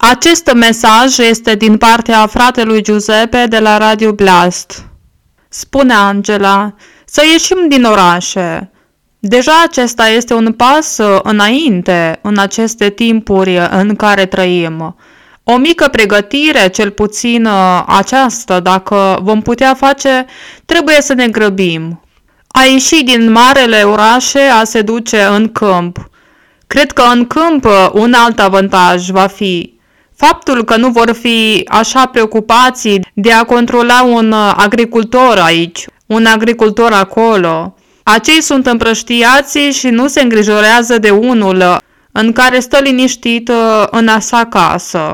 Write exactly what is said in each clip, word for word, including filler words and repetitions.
Acest mesaj este din partea fratelui Giuseppe de la Radio Blast. Spune Angela, să ieșim din orașe. Deja acesta este un pas înainte în aceste timpuri în care trăim. O mică pregătire, cel puțin aceasta, dacă vom putea face, trebuie să ne grăbim. A ieși din marele orașe, a se duce în câmp. Cred că în câmp un alt avantaj va fi faptul că nu vor fi așa preocupați de a controla un agricultor aici, un agricultor acolo. Acei sunt împrăștiați și nu se îngrijorează de unul în care stă liniștit în a sa casă.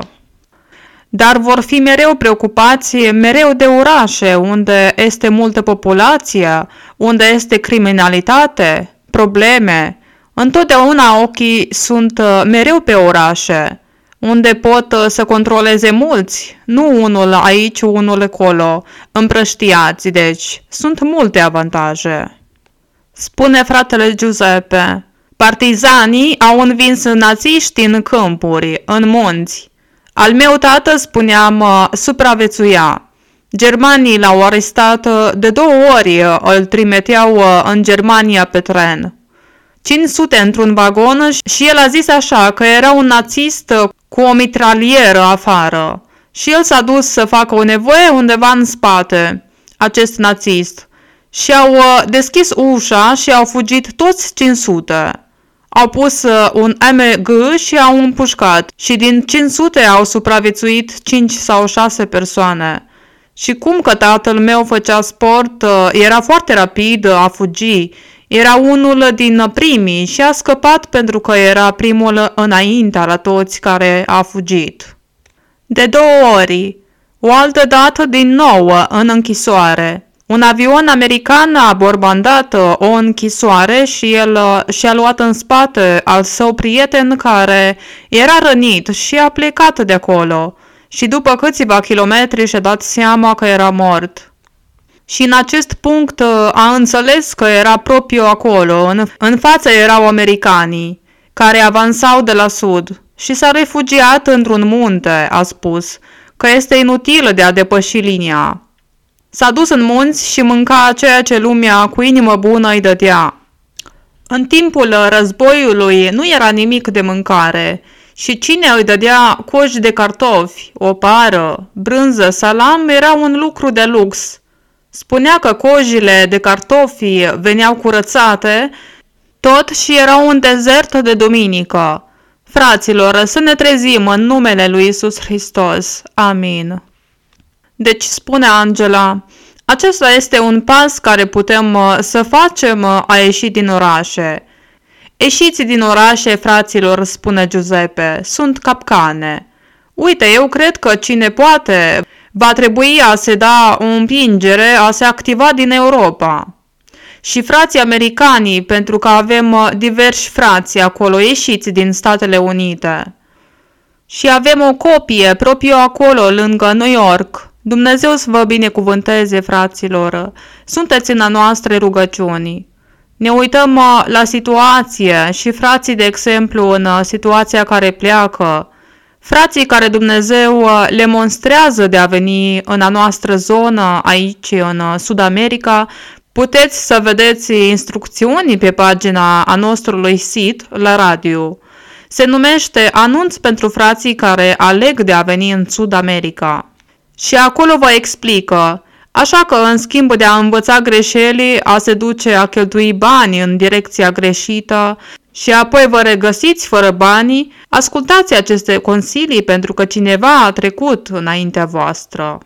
Dar vor fi mereu preocupați mereu de orașe, unde este multă populație, unde este criminalitate, probleme. Întotdeauna ochii sunt mereu pe orașe, unde pot să controleze mulți, nu unul aici, unul acolo, împrăștiați, deci sunt multe avantaje. Spune fratele Giuseppe, partizanii au învins națiști în câmpuri, în munți. Al meu tată, spuneam, supraviețuia. Germanii l-au arestat de două ori, îl trimiteau în Germania pe tren. cinci sute într-un vagon și el a zis așa că era un nazist cu o mitralieră afară. Și el s-a dus să facă o nevoie undeva în spate, acest nazist. Și au deschis ușa și au fugit toți cinci sute. Au pus un M G și au împușcat și din cinci sute au supraviețuit cinci sau șase persoane. Și cum că tatăl meu făcea sport, era foarte rapid a fugi, era unul din primii și a scăpat pentru că era primul înainte la toți care a fugit. De două ori, o altă dată din nou în închisoare. Un avion american a borbandat o închisoare și el și-a luat în spate al său prieten care era rănit și a plecat de acolo și după câțiva kilometri și-a dat seama că era mort. Și în acest punct a înțeles că era propriu acolo, în, în față erau americanii, care avansau de la sud și s-a refugiat într-un munte, a spus, că este inutil de a depăși linia. S-a dus în munți și mânca ceea ce lumea cu inimă bună îi dădea. În timpul războiului nu era nimic de mâncare și cine îi dădea coși de cartofi, o pară, brânză, salam era un lucru de lux. Spunea că cojile de cartofi veneau curățate, tot și era un dezert de duminică. Fraților, să ne trezim în numele lui Iisus Hristos. Amin. Deci, spune Angela, acesta este un pas care putem să facem a ieși din orașe. Ieșiți din orașe, fraților, spune Giuseppe, sunt capcane. Uite, eu cred că cine poate va trebui a se da o împingere a se activa din Europa. Și frații americanii, pentru că avem diversi frați acolo, ieșiți din Statele Unite. Și avem o copie propriu acolo, lângă New York. Dumnezeu să vă binecuvânteze, fraților. Sunteți în a noastre rugăciuni. Ne uităm la situație și frații, de exemplu, în situația care pleacă. Frații care Dumnezeu le monstrează de a veni în a noastră zonă, aici, în Sud-America, puteți să vedeți instrucțiuni pe pagina a nostrului sit la radio. Se numește Anunț pentru frații care aleg de a veni în Sud-America. Și acolo vă explică, așa că în schimb de a învăța greșelii, a se duce a cheltui bani în direcția greșită și apoi vă regăsiți fără banii, ascultați aceste consilii pentru că cineva a trecut înaintea voastră.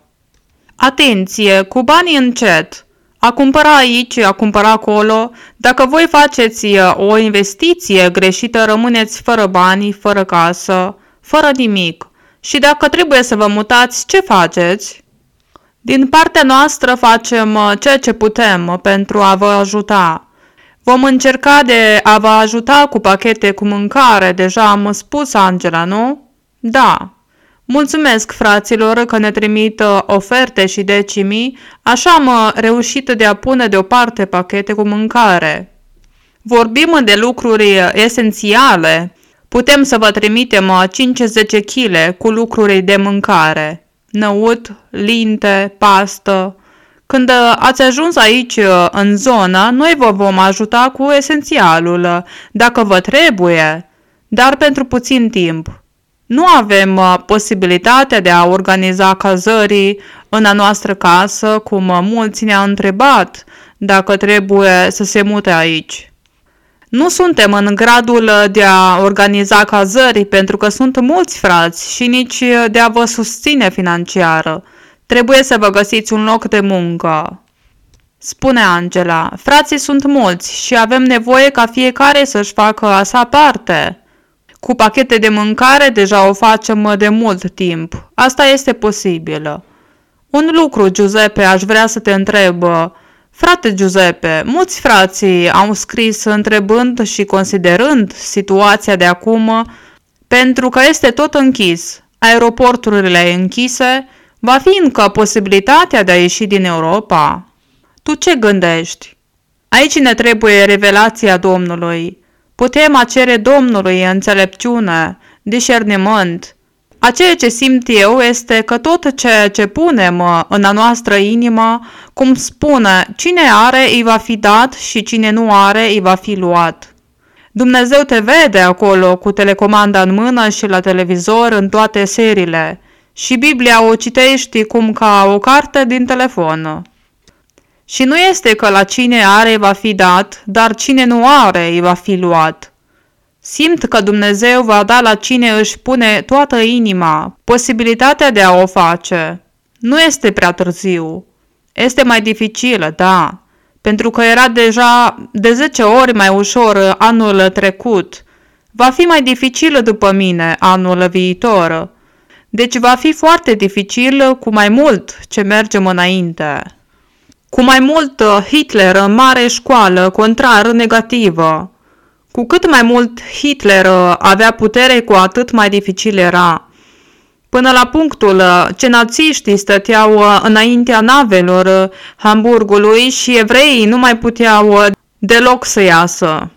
Atenție, cu banii încet! A cumpăra aici, a cumpăra acolo, dacă voi faceți o investiție greșită, rămâneți fără bani, fără casă, fără nimic. Și dacă trebuie să vă mutați, ce faceți? Din partea noastră facem ceea ce putem pentru a vă ajuta. Vom încerca de a vă ajuta cu pachete cu mâncare, deja am spus, Angela, nu? Da. Mulțumesc, fraților, că ne trimit oferte și decimii, așa am reușit de a pune deoparte pachete cu mâncare. Vorbim de lucruri esențiale, Putem să vă trimitem cinci zece kilograme cu lucruri de mâncare, năut, linte, pastă. Când ați ajuns aici în zonă, noi vă vom ajuta cu esențialul, dacă vă trebuie, dar pentru puțin timp. Nu avem posibilitatea de a organiza cazării în a noastră casă, cum mulți ne-au întrebat dacă trebuie să se mute aici. Nu suntem în gradul de a organiza cazări pentru că sunt mulți frați și nici de a vă susține financiar. Trebuie să vă găsiți un loc de muncă. Spune Angela, frații sunt mulți și avem nevoie ca fiecare să-și facă a sa parte. Cu pachete de mâncare deja o facem de mult timp. Asta este posibil. Un lucru, Giuseppe, aș vrea să te întreb. Frate Giuseppe, mulți frații au scris întrebând și considerând situația de acum, pentru că este tot închis, aeroporturile închise, va fi încă posibilitatea de a ieși din Europa? Tu ce gândești? Aici ne trebuie revelația Domnului. Putem cere Domnului înțelepciune, discernământ. A ceea ce simt eu este că tot ceea ce punem în a noastră inimă, cum spune, cine are îi va fi dat și cine nu are îi va fi luat. Dumnezeu te vede acolo cu telecomanda în mână și la televizor în toate seriile și Biblia o citești cum ca o carte din telefon. Și nu este că la cine are îi va fi dat, dar cine nu are îi va fi luat. Simt că Dumnezeu va da la cine își pune toată inima posibilitatea de a o face. Nu este prea târziu. Este mai dificilă, da, pentru că era deja de zece ori mai ușor anul trecut. Va fi mai dificil după mine anul viitor. Deci va fi foarte dificil cu mai mult ce mergem înainte. Cu mai mult Hitler în mare școală, contrar negativă. Cu cât mai mult Hitler avea putere, cu atât mai dificil era. Până la punctul ce națiștii stăteau înaintea navelor Hamburgului și evreii nu mai puteau deloc să iasă.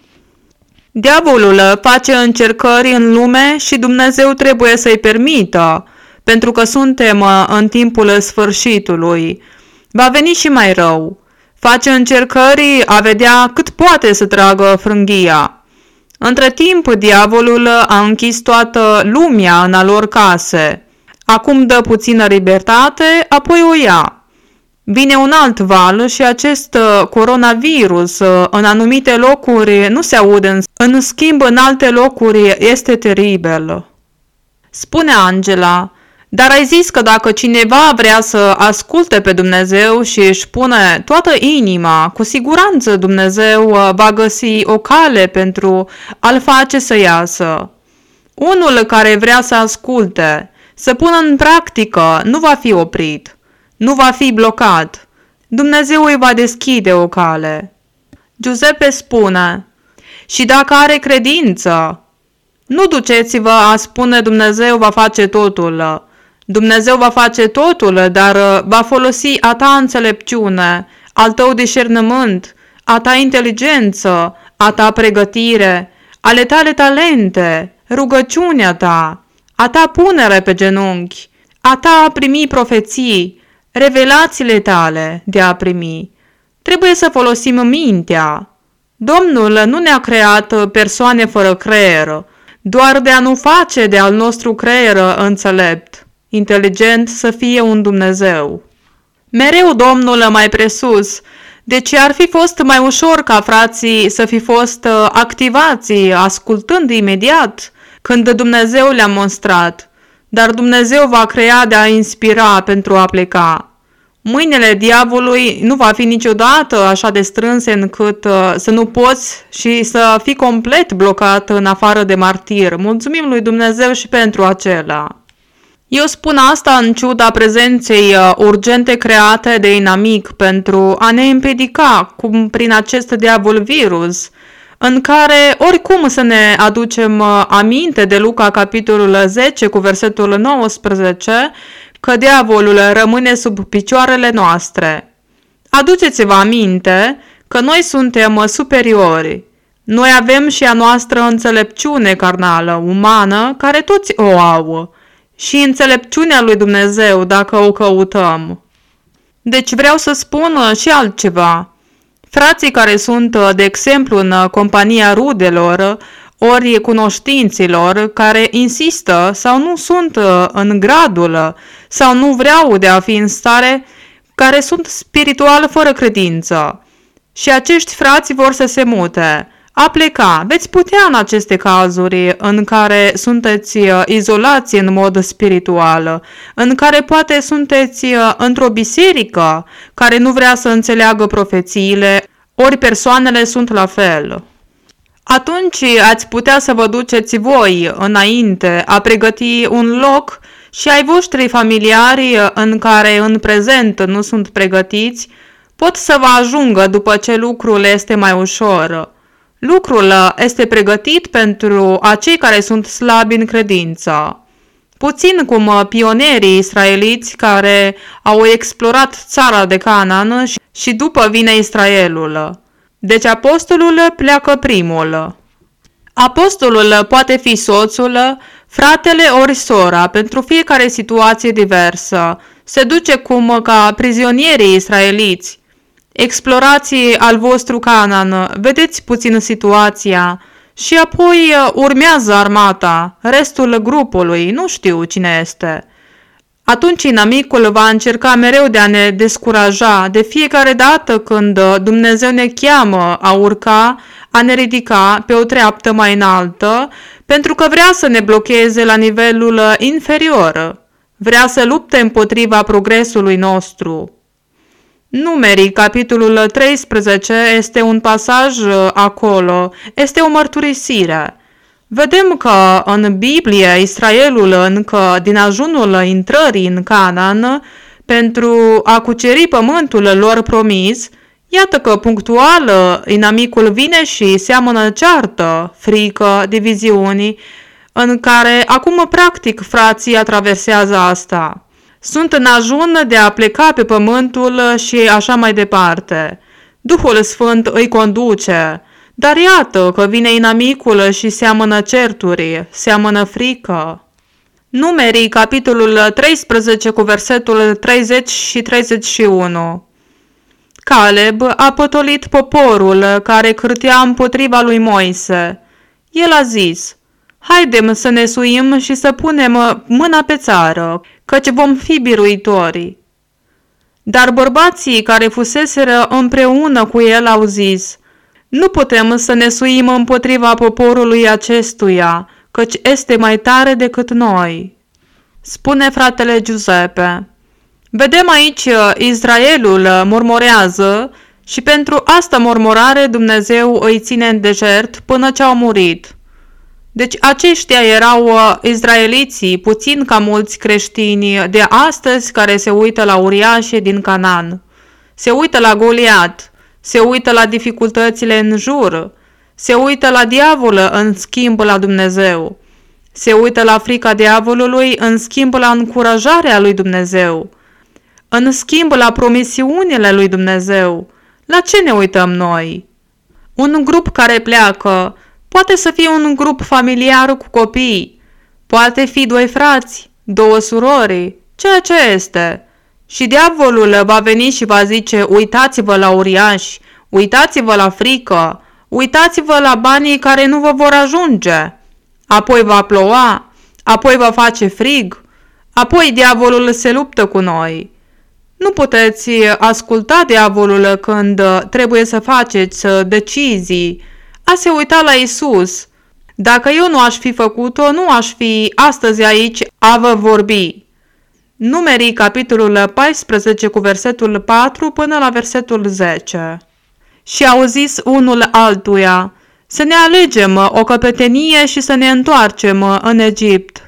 Diavolul face încercări în lume și Dumnezeu trebuie să-i permită, pentru că suntem în timpul sfârșitului. Va veni și mai rău. Face încercări a vedea cât poate să tragă frânghia. Între timp, diavolul a închis toată lumea în a lor case. Acum dă puțină libertate, apoi o ia. Vine un alt val și acest coronavirus în anumite locuri nu se aude, în schimb în alte locuri este teribil. Spune Angela, dar ai zis că dacă cineva vrea să asculte pe Dumnezeu și își pune toată inima, cu siguranță Dumnezeu va găsi o cale pentru a-l face să iasă. Unul care vrea să asculte, să pună în practică, nu va fi oprit, nu va fi blocat. Dumnezeu îi va deschide o cale. Giuseppe spune, și dacă are credință, nu duceți-vă a spune Dumnezeu va face totul. Dumnezeu va face totul, dar va folosi a ta înțelepciune, al tău discernământ, a ta inteligență, a ta pregătire, ale tale talente, rugăciunea ta, a ta punere pe genunchi, a ta a primi profeții, revelațiile tale de a primi. Trebuie să folosim mintea. Domnul nu ne-a creat persoane fără creier, doar de a nu face de al nostru creier înțelept, inteligent, să fie un Dumnezeu. Mereu Domnul mai presus, deci ar fi fost mai ușor ca frații să fi fost activați, ascultând imediat, când Dumnezeu le-a monstrat, dar Dumnezeu va crea de a inspira pentru a pleca. Mâinile diavolului nu va fi niciodată așa de strânse încât uh, să nu poți și să fii complet blocat în afară de martir. Mulțumim lui Dumnezeu și pentru acela. Eu spun asta în ciuda prezenței uh, urgente create de inamic pentru a ne împiedica, cum prin acest diavol virus, în care oricum să ne aducem uh, aminte de Luca capitolul zece cu versetul nouăsprezece, că diavolul rămâne sub picioarele noastre. Aduceți-vă aminte că noi suntem superiori, Noi avem și a noastră înțelepciune carnală, umană, care toți o au, și înțelepciunea lui Dumnezeu dacă o căutăm. Deci vreau să spun și altceva. Frații care sunt, de exemplu, în compania rudelor, ori cunoștinților, care insistă sau nu sunt în gradul sau nu vreau de a fi în stare, care sunt spiritual fără credință. Și acești frați vor să se mute. A pleca, veți putea în aceste cazuri în care sunteți izolați în mod spiritual, în care poate sunteți într-o biserică care nu vrea să înțeleagă profețiile, ori persoanele sunt la fel. Atunci ați putea să vă duceți voi înainte a pregăti un loc și ai voștri familiari în care în prezent nu sunt pregătiți, pot să vă ajungă după ce lucrul este mai ușor. Lucrul este pregătit pentru acei care sunt slabi în credință. Puțin cum pionerii israeliți care au explorat țara de Canaan și după vine Israelul. Deci apostolul pleacă primul. Apostolul poate fi soțul, fratele ori sora, pentru fiecare situație diversă. Se duce cum ca prizonierii israeliți. Explorați al vostru Canaan, vedeți puțin situația și apoi urmează armata, restul grupului, nu știu cine este. Atunci inamicul va încerca mereu de a ne descuraja de fiecare dată când Dumnezeu ne cheamă a urca, a ne ridica pe o treaptă mai înaltă, pentru că vrea să ne blocheze la nivelul inferior, vrea să lupte împotriva progresului nostru. Numerii, capitolul treisprezece, este un pasaj acolo, este o mărturisire. Vedem că în Biblie Israelul încă din ajunul intrării în Canaan pentru a cuceri pământul lor promis, iată că punctual inamicul vine și seamănă ceartă, frică, diviziuni, în care acum practic frații atraversează asta. Sunt în ajun de a pleca pe pământul și așa mai departe. Duhul Sfânt îi conduce, dar iată că vine inamicul și seamănă certuri, seamănă frică. Numerii, capitolul treisprezece cu versetul treizeci și treizeci și unu. Caleb a pătolit poporul care cârtea împotriva lui Moise. El a zis: haidem să ne suim și să punem mâna pe țară, căci vom fi biruitori. Dar bărbații care fuseseră împreună cu el au zis: nu putem să ne suim împotriva poporului acestuia, căci este mai tare decât noi. Spune fratele Giuseppe. Vedem aici Israelul murmurează și pentru asta murmurare Dumnezeu îi ține în deșert până ce au murit. Deci aceștia erau izraeliții, puțin ca mulți creștini de astăzi care se uită la uriașii din Canaan. Se uită la Goliat, se uită la dificultățile în jur, se uită la diavol în schimb la Dumnezeu, se uită la frica diavolului în schimb la încurajarea lui Dumnezeu, în schimb la promisiunile lui Dumnezeu. La ce ne uităm noi? Un grup care pleacă poate să fie un grup familiar cu copii, poate fi doi frați, două surori, ceea ce este. Și diavolul va veni și va zice: uitați-vă la uriași, uitați-vă la frică, uitați-vă la banii care nu vă vor ajunge. Apoi va ploua, apoi va face frig, apoi diavolul se luptă cu noi. Nu puteți asculta diavolul când trebuie să faceți decizii, a se uita la Isus. Dacă eu nu aș fi făcut-o, nu aș fi astăzi aici a vă vorbi. Numerii, capitolul paisprezece cu versetul patru până la versetul zece. Și au zis unul altuia: să ne alegem o căpetenie și să ne întoarcem în Egipt.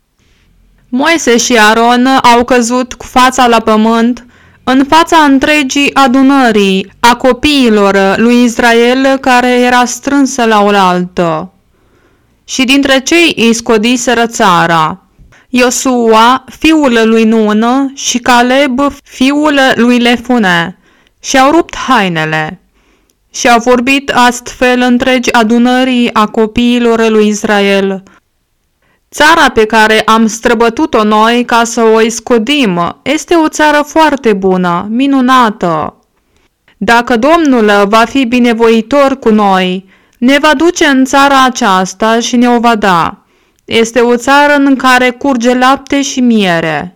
Moise și Aron au căzut cu fața la pământ în fața întregii adunării a copiilor lui Israel care era strânsă la oaltă. Și dintre cei îi scodiseră țara Iosua, fiul lui Nun, și Caleb, fiul lui Lefune, și-au rupt hainele. Și a vorbit astfel întregi adunării a copiilor lui Israel: țara pe care am străbătut-o noi ca să o iscodim este o țară foarte bună, minunată. Dacă Domnul va fi binevoitor cu noi, ne va duce în țara aceasta și ne o va da. Este o țară în care curge lapte și miere.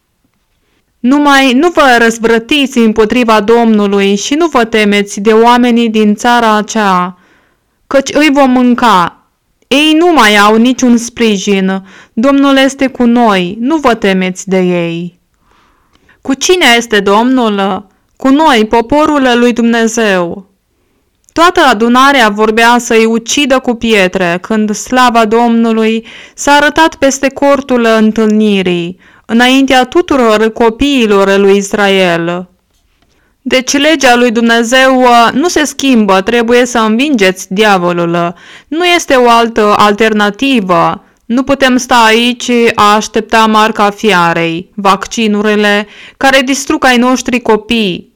Numai nu vă răzvrătiți împotriva Domnului și nu vă temeți de oamenii din țara aceea, căci îi vom mânca. Ei nu mai au niciun sprijin. Domnul este cu noi, nu vă temeți de ei. Cu cine este Domnul? Cu noi, poporul lui Dumnezeu. Toată adunarea vorbea să-i ucidă cu pietre, când slava Domnului s-a arătat peste cortul întâlnirii, înaintea tuturor copiilor lui Israel. Deci legea lui Dumnezeu nu se schimbă, trebuie să învingeți diavolul. Nu este o altă alternativă. Nu putem sta aici a aștepta marca fiarei, vaccinurile care distrug ai noștri copii.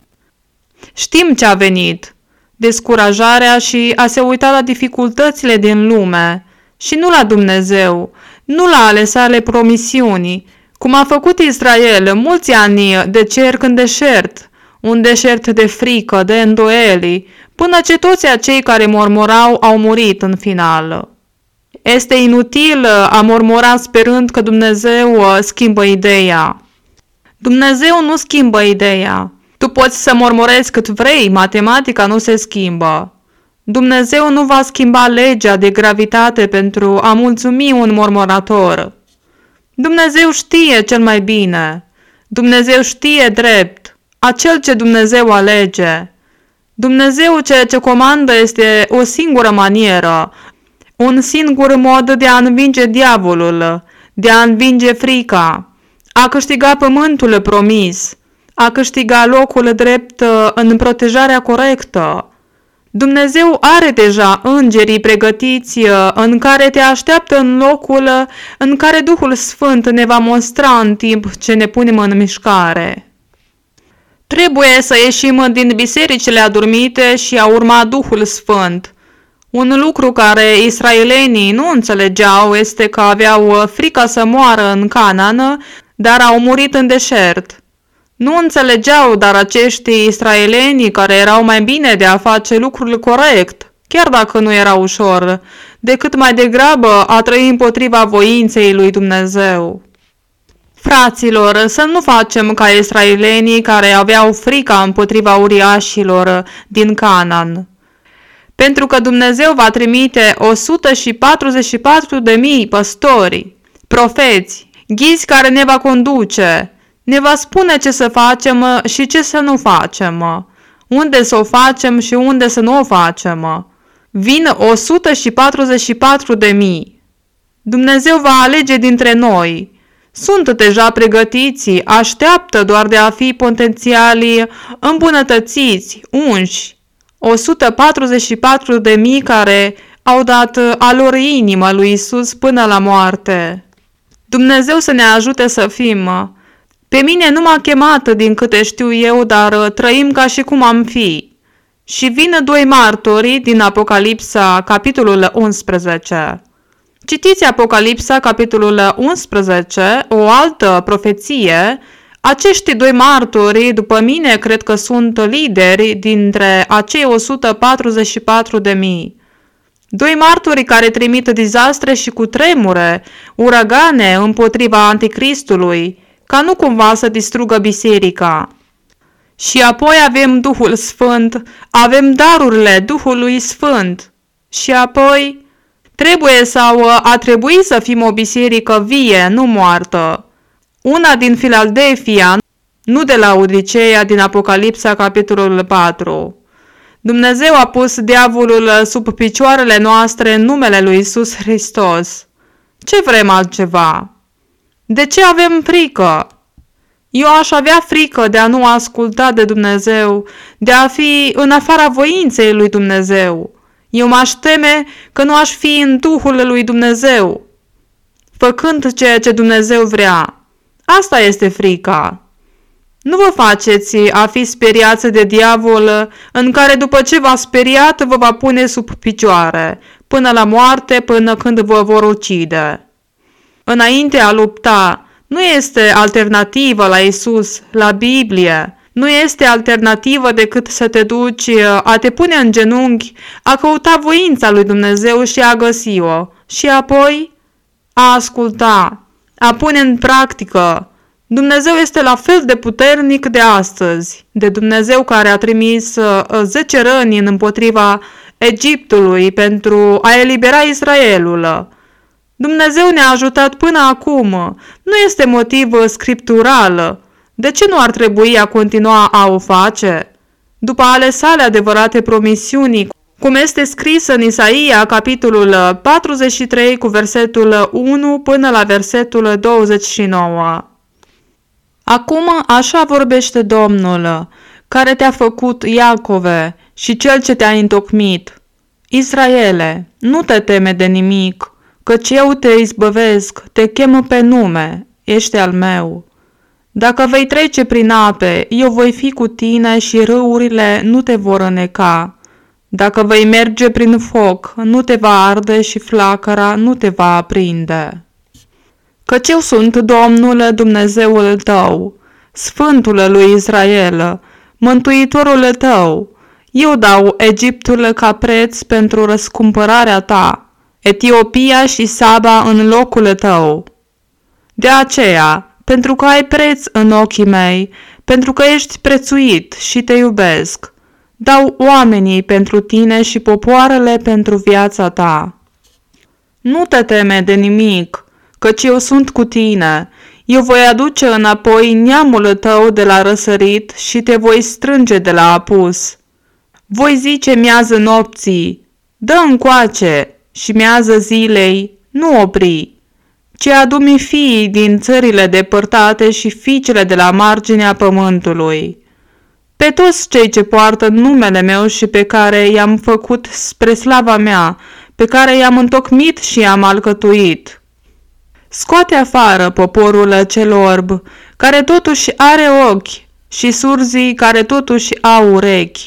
Știm ce a venit: descurajarea și a se uita la dificultățile din lume și nu la Dumnezeu, nu la ale sale promisiuni, cum a făcut Israel mulți ani de cerc în deșert, un deșert de frică, de îndoieli, până ce toți acei care mormorau au murit în final. Este inutil a mormora sperând că Dumnezeu schimbă ideea. Dumnezeu nu schimbă ideea. Tu poți să mormorezi cât vrei, matematica nu se schimbă. Dumnezeu nu va schimba legea de gravitate pentru a mulțumi un mormorator. Dumnezeu știe cel mai bine. Dumnezeu știe drept, acel ce Dumnezeu alege. Dumnezeu ceea ce comandă este o singură manieră, un singur mod de a învinge diavolul, de a învinge frica, a câștiga pământul promis, a câștiga locul drept în protejarea corectă. Dumnezeu are deja îngerii pregătiți în care te așteaptă în locul în care Duhul Sfânt ne va mostra în timp ce ne punem în mișcare. Trebuie să ieșim din bisericile adormite și a urma Duhul Sfânt. Un lucru care israelenii nu înțelegeau este că aveau frică să moară în Canaan, dar au murit în deșert. Nu înțelegeau, dar acești israeleni care erau mai bine de a face lucrul corect, chiar dacă nu era ușor, decât mai degrabă a trăi împotriva voinței lui Dumnezeu. Fraților, să nu facem ca israelenii care aveau frica împotriva uriașilor din Canaan. Pentru că Dumnezeu va trimite o sută patruzeci și patru de mii păstori, profeți, ghizi care ne va conduce, ne va spune ce să facem și ce să nu facem, unde să o facem și unde să nu o facem. Vin o sută patruzeci și patru de mii. Dumnezeu va alege dintre noi. Sunt deja pregătiți, așteaptă doar de a fi potențialii îmbunătățiți, unși. o sută patruzeci și patru de mii care au dat a lor inimă lui Isus până la moarte. Dumnezeu să ne ajute să fim. Pe mine nu m-a chemat din câte știu eu, dar trăim ca și cum am fi. Și vin doi martori din Apocalipsa, capitolul unsprezece. Citiți Apocalipsa, capitolul unsprezece, o altă profeție. Acești doi martori, după mine, cred că sunt lideri dintre acei o sută patruzeci și patru de mii. Doi martori care trimit dezastre și cutremure, uragane împotriva anticristului, ca nu cumva să distrugă biserica. Și apoi avem Duhul Sfânt, avem darurile Duhului Sfânt. Și apoi trebuie sau a trebui să fim o biserică vie, nu moartă. Una din Filadelfia, nu de la Odiseea din Apocalipsa, capitolul patru. Dumnezeu a pus diavolul sub picioarele noastre în numele lui Isus Hristos. Ce vrem altceva? De ce avem frică? Eu aș avea frică de a nu asculta de Dumnezeu, de a fi în afara voinței lui Dumnezeu. Eu m-aș teme că nu aș fi în Duhul lui Dumnezeu, făcând ceea ce Dumnezeu vrea. Asta este frica. Nu vă faceți a fi speriați de diavol, în care după ce v-a speriat vă va pune sub picioare, până la moarte, până când vă vor ucide. Înainte a lupta, nu este alternativă la Isus, la Biblie. Nu este alternativă decât să te duci, a te pune în genunchi, a căuta voința lui Dumnezeu și a găsi-o, și apoi a asculta, a pune în practică. Dumnezeu este la fel de puternic de astăzi, de Dumnezeu care a trimis zece răni împotriva Egiptului pentru a elibera Israelul. Dumnezeu ne-a ajutat până acum, nu este motiv scriptural. De ce nu ar trebui a continua a o face? După ale sale adevărate promisiuni, cum este scris în Isaia, capitolul patruzeci și trei, cu versetul unu până la versetul douăzeci și nouă. Acum așa vorbește Domnul, care te-a făcut, Iacove, și cel ce te-a întocmit. Israele, nu te teme de nimic, căci eu te izbăvesc, te chem pe nume, ești al meu. Dacă vei trece prin ape, eu voi fi cu tine și râurile nu te vor îneca. Dacă vei merge prin foc, nu te va arde și flacăra nu te va aprinde. Căci eu sunt Domnul Dumnezeul tău, Sfântul lui Israel, Mântuitorul tău. Eu dau Egiptul ca preț pentru răscumpărarea ta, Etiopia și Saba în locul tău. De aceea, pentru că ai preț în ochii mei, pentru că ești prețuit și te iubesc, dau oamenii pentru tine și popoarele pentru viața ta. Nu te teme de nimic, căci eu sunt cu tine. Eu voi aduce înapoi neamul tău de la răsărit și te voi strânge de la apus. Voi zice miază nopții, dă încoace, și miază zilei, nu opri, ci adu-mi fiii din țările depărtate și fiicele de la marginea pământului. Pe toți cei ce poartă numele meu și pe care i-am făcut spre slava mea, pe care i-am întocmit și i-am alcătuit. Scoate afară poporul cel orb, care totuși are ochi, și surzii care totuși au urechi.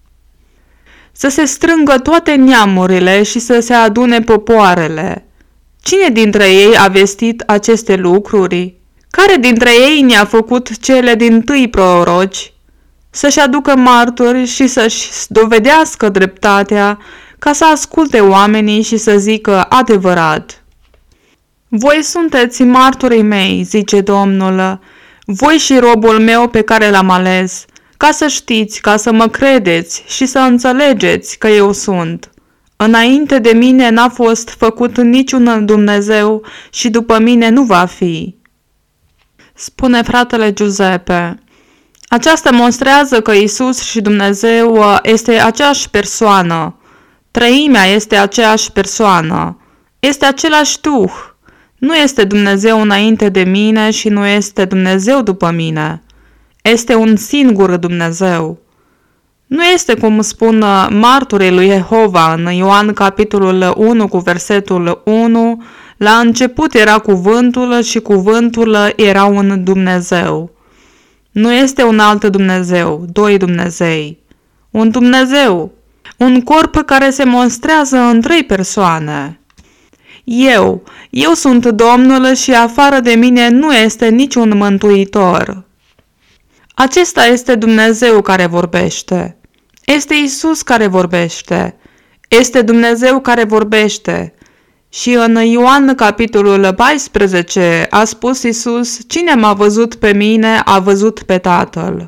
Să se strângă toate neamurile și să se adune popoarele. Cine dintre ei a vestit aceste lucruri? Care dintre ei ne-a făcut cele dintâi proroci? Să-și aducă martori și să-și dovedească dreptatea, ca să asculte oamenii și să zică adevărat. Voi sunteți martorii mei, zice Domnul, voi și robul meu pe care l-am ales, ca să știți, ca să mă credeți și să înțelegeți că eu sunt. Înainte de mine n-a fost făcut niciun Dumnezeu și după mine nu va fi. Spune fratele Giuseppe. Aceasta monstrează că Isus și Dumnezeu este aceeași persoană. Treimea este aceeași persoană. Este același Duh. Nu este Dumnezeu înainte de mine și nu este Dumnezeu după mine. Este un singur Dumnezeu. Nu este cum spun marturii lui Jehova în Ioan capitolul unu cu versetul unu, la început era cuvântul și cuvântul era un Dumnezeu. Nu este un alt Dumnezeu, doi Dumnezei. Un Dumnezeu, un corp care se monstrează în trei persoane. Eu, eu sunt Domnul și afară de mine nu este niciun mântuitor. Acesta este Dumnezeu care vorbește. Este Isus care vorbește. Este Dumnezeu care vorbește. Și în Ioan capitolul paisprezece a spus Isus, cine m-a văzut pe mine a văzut pe Tatăl.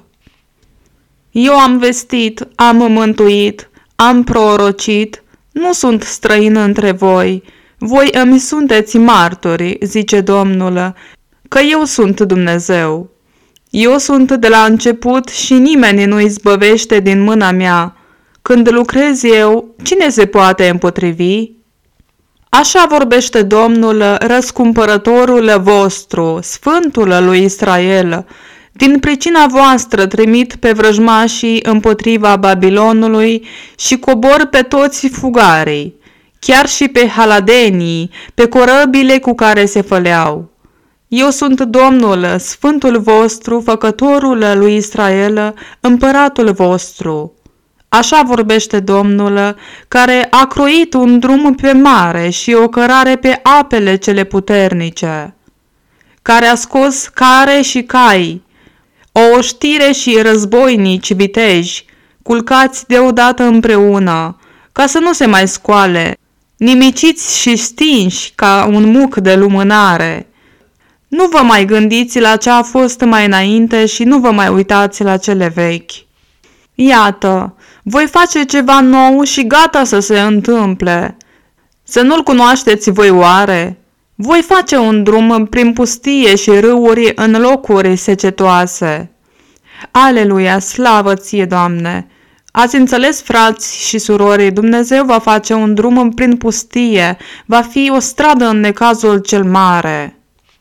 Eu am vestit, am mântuit, am prorocit, nu sunt străin între voi. Voi îmi sunteți martori, zice Domnul, că eu sunt Dumnezeu. Eu sunt de la început și nimeni nu izbăvește din mâna mea. Când lucrez eu, cine se poate împotrivi? Așa vorbește Domnul, răscumpărătorul vostru, Sfântul lui Israel. Din pricina voastră trimit pe vrăjmașii împotriva Babilonului și cobor pe toți fugarii, chiar și pe haladenii, pe corăbile cu care se făleau. Eu sunt Domnul, Sfântul vostru, Făcătorul lui Israel, Împăratul vostru. Așa vorbește Domnul, care a croit un drum pe mare și o cărare pe apele cele puternice, care a scos care și cai, o oștire și războinici viteji, culcați deodată împreună, ca să nu se mai scoale, nimiciți și stinși ca un muc de lumânare. Nu vă mai gândiți la ce a fost mai înainte și nu vă mai uitați la cele vechi. Iată, voi face ceva nou și gata să se întâmple. Să nu-l cunoașteți voi oare? Voi face un drum prin pustie și râuri în locuri secetoase. Aleluia, slavă ție, Doamne! Ați înțeles, frați și surori, Dumnezeu va face un drum prin pustie, va fi o stradă în necazul cel mare.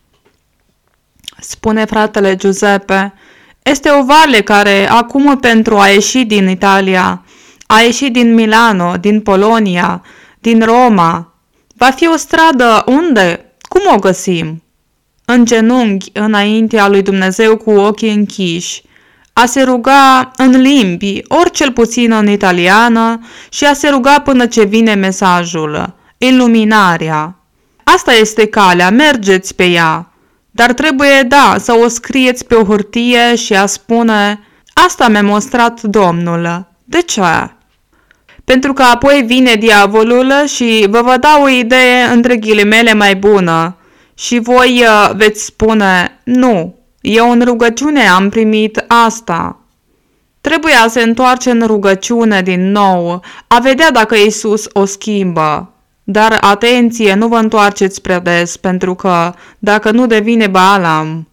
Spune fratele Giuseppe, este o vale care acum pentru a ieși din Italia, a ieși din Milano, din Polonia, din Roma, va fi o stradă unde? Cum o găsim? În genunchi, înaintea lui Dumnezeu cu ochii închiși, a se ruga în limbi, ori cel puțin în italiană, și a se ruga până ce vine mesajul, iluminarea. Asta este calea, mergeți pe ea, dar trebuie, da, să o scrieți pe o hârtie și a spune, asta mi-a mostrat Domnul. De ce? Pentru că apoi vine diavolul și vă va da o idee între ghilimele mai bună și voi uh, veți spune, nu, eu în rugăciune am primit asta. Trebuie a se întoarce în rugăciune din nou, a vedea dacă Iisus o schimbă. Dar atenție, nu vă întoarceți prea des, pentru că dacă nu devine Balaam.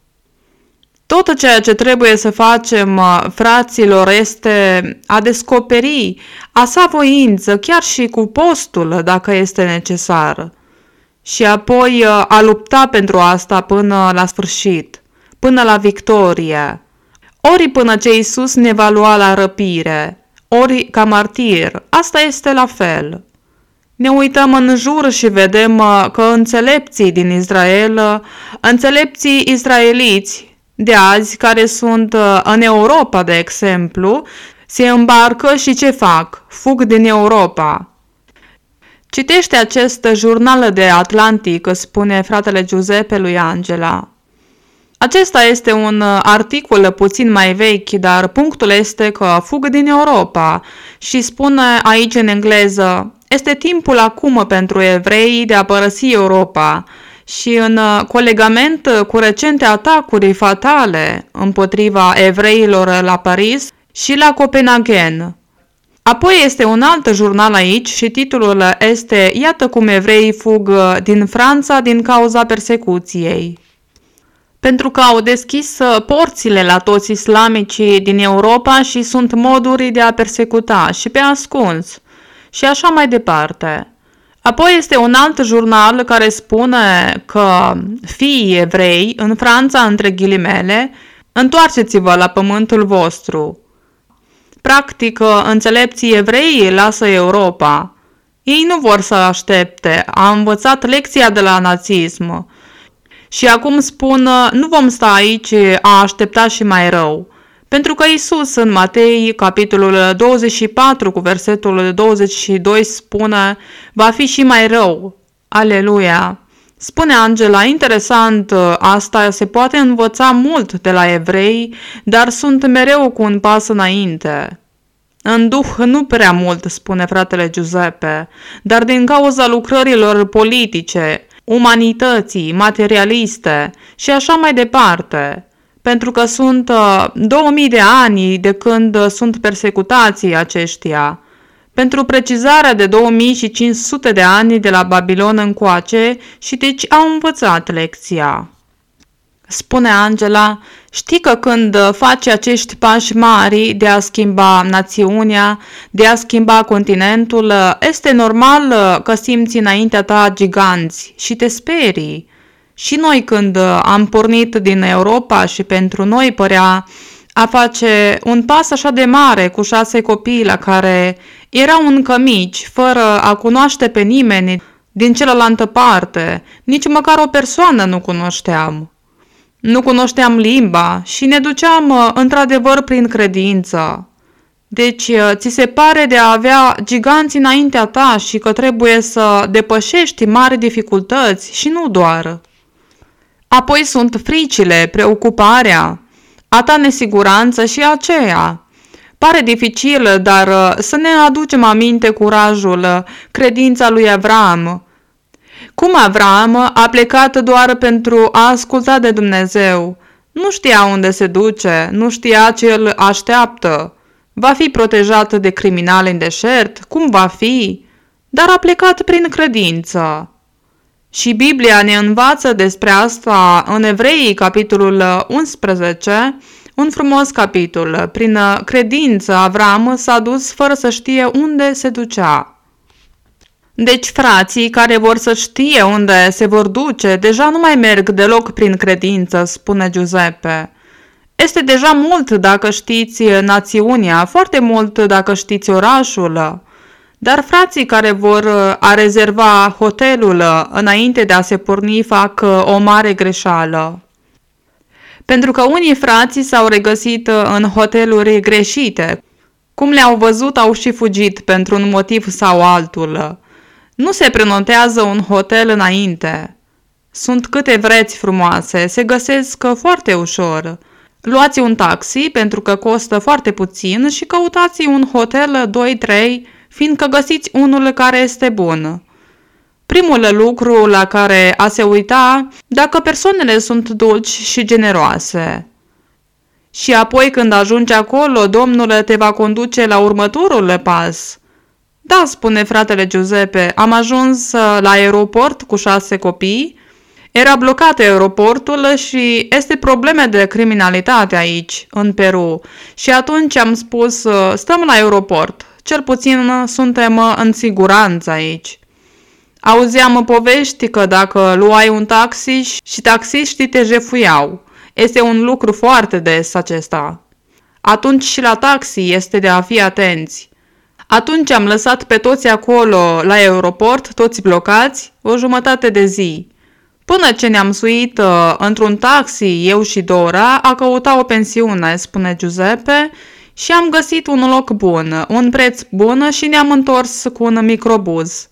Tot ceea ce trebuie să facem, fraților, este a descoperi a sa voință, chiar și cu postul, dacă este necesar. Și apoi a lupta pentru asta până la sfârșit, până la victorie. Ori până ce Iisus ne va lua la răpire, ori ca martir, asta este la fel. Ne uităm în jur și vedem că înțelepții din Israel, înțelepții israeliți de azi, care sunt în Europa, de exemplu, se îmbarcă și ce fac? Fug din Europa. Citește acest jurnal de Atlantic, spune fratele Giuseppe lui Angela. Acesta este un articol puțin mai vechi, dar punctul este că fug din Europa și spune aici în engleză, este timpul acum pentru evrei de a părăsi Europa și în colegament cu recente atacuri fatale împotriva evreilor la Paris și la Copenhagen. Apoi este un alt jurnal aici și titlul este Iată cum evreii fug din Franța din cauza persecuției. Pentru că au deschis porțile la toți islamicii din Europa și sunt moduri de a persecuta și pe ascuns și așa mai departe. Apoi este un alt jurnal care spune că fiii evrei în Franța, între ghilimele, întoarceți-vă la pământul vostru. Practic, înțelepții evrei lasă Europa. Ei nu vor să aștepte, a învățat lecția de la nazism. Și acum spun, nu vom sta aici a aștepta și mai rău. Pentru că Iisus în Matei, capitolul douăzeci și patru, cu versetul douăzeci și doi, spune, va fi și mai rău. Aleluia! Spune Angela, interesant, asta se poate învăța mult de la evrei, dar sunt mereu cu un pas înainte. În duh nu prea mult, spune fratele Giuseppe, dar din cauza lucrărilor politice, umanității, materialiste și așa mai departe, pentru că sunt uh, două mii de ani de când sunt persecutații aceștia, pentru precizarea de două mii cinci sute de ani de la Babilon încoace și deci au învățat lecția. Spune Angela, știi că când faci acești pași mari de a schimba națiunea, de a schimba continentul, este normal că simți înaintea ta giganți și te sperii. Și noi când am pornit din Europa și pentru noi părea a face un pas așa de mare cu șase copii la care erau încă mici, fără a cunoaște pe nimeni din celălaltă parte, nici măcar o persoană nu cunoșteam. Nu cunoșteam limba și ne duceam într-adevăr prin credință. Deci, ți se pare de a avea giganți înaintea ta și că trebuie să depășești mari dificultăți și nu doar. Apoi sunt fricile, preocuparea, a ta nesiguranță și aceea. Pare dificil, dar să ne aducem aminte curajul, credința lui Avram. Cum Avram a plecat doar pentru a asculta de Dumnezeu. Nu știa unde se duce, nu știa ce îl așteaptă. Va fi protejat de criminali în deșert? Cum va fi? Dar a plecat prin credință. Și Biblia ne învață despre asta în Evrei, capitolul unsprezece, un frumos capitol. Prin credință Avram s-a dus fără să știe unde se ducea. Deci frații care vor să știe unde se vor duce, deja nu mai merg deloc prin credință, spune Giuseppe. Este deja mult dacă știți națiunea, foarte mult dacă știți orașul. Dar frații care vor a rezerva hotelul înainte de a se porni fac o mare greșeală. Pentru că unii frații s-au regăsit în hoteluri greșite. Cum le-au văzut, au și fugit pentru un motiv sau altul. Nu se prenotează un hotel înainte. Sunt câte vreți frumoase, se găsesc foarte ușor. Luați un taxi pentru că costă foarte puțin și căutați un hotel doi trei, fiindcă găsiți unul care este bun. Primul lucru la care a se uita dacă persoanele sunt dulci și generoase. Și apoi când ajungi acolo, Domnul te va conduce la următorul pas. Da, spune fratele Giuseppe, am ajuns la aeroport cu șase copii. Era blocat aeroportul și este probleme de criminalitate aici, în Peru. Și atunci am spus, stăm la aeroport, cel puțin suntem în siguranță aici. Auzeam povești că dacă luai un taxi și taxiștii te jefuiau. Este un lucru foarte des acesta. Atunci și la taxi este de a fi atenți. Atunci am lăsat pe toți acolo la aeroport, toți blocați, o jumătate de zi. Până ce ne-am suit uh, într-un taxi, eu și Dora, a căuta o pensiune, spune Giuseppe, și am găsit un loc bun, un preț bun și ne-am întors cu un microbuz.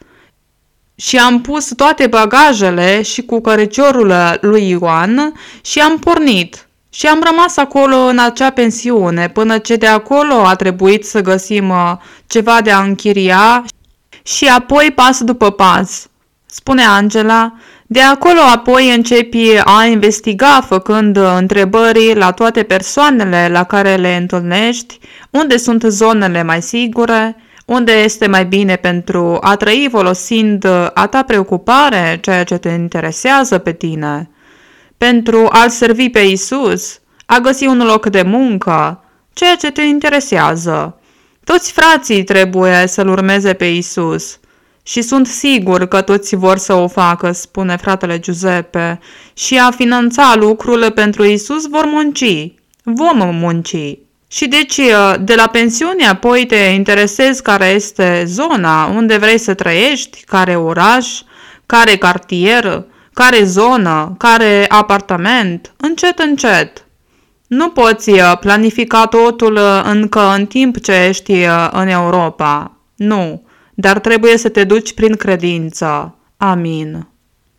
Și am pus toate bagajele și cu căriciorul lui Ioan și am pornit. Și am rămas acolo în acea pensiune, până ce de acolo a trebuit să găsim uh, ceva de a închiria și apoi pas după pas. Spune Angela, de acolo apoi începi a investiga făcând întrebări la toate persoanele la care le întâlnești, unde sunt zonele mai sigure, unde este mai bine pentru a trăi folosind a ta preocupare, ceea ce te interesează pe tine, pentru a-L servi pe Isus, a găsi un loc de muncă, ceea ce te interesează. Toți frații trebuie să-L urmeze pe Isus. Și sunt sigur că toți vor să o facă, spune fratele Giuseppe, și a finanța lucrul pentru Isus vor munci. Vom munci. Și deci, de la pensiune, apoi te interesezi care este zona, unde vrei să trăiești, care oraș, care cartier, care zonă, care apartament, încet, încet. Nu poți planifica totul încă în timp ce ești în Europa. Nu. Dar trebuie să te duci prin credință. Amin.